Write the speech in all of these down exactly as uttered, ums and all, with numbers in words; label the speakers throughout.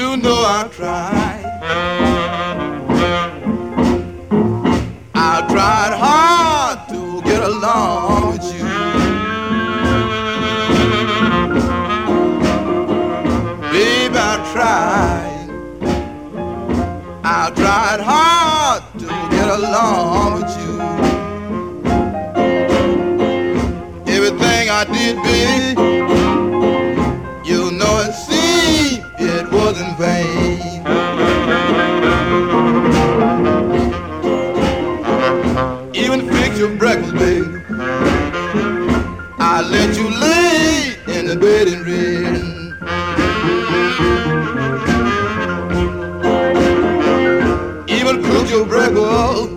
Speaker 1: You know I tried. I tried hard to get along with you. Baby, I tried. I tried hard to get along with you. Everything I did, baby, you know it seemed it was in vain. Even fix your breakfast, baby, I let you lay in the bed and read. Even cook your breakfast,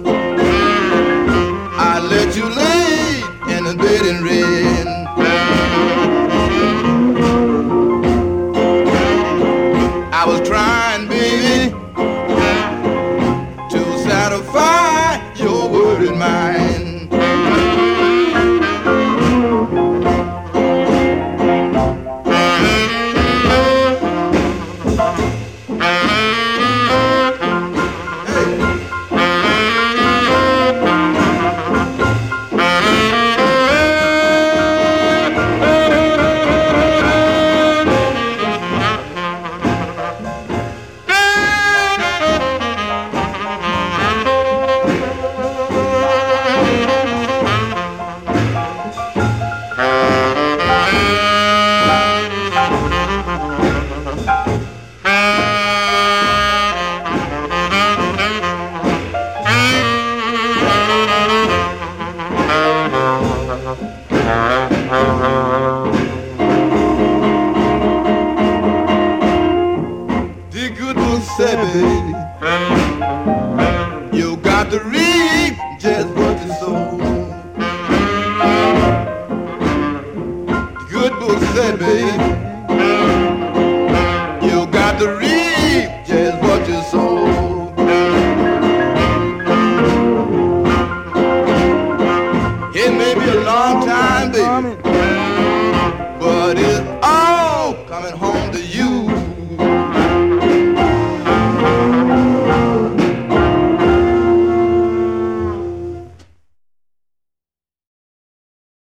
Speaker 1: I let you lay in the bed and read. I was trying, baby, to satisfy your worried mind. The good book said, baby, you got to reap just what you sow. The good book said, baby, you got to reap just what you sow. It may be a long time, baby, but it's all coming home to you.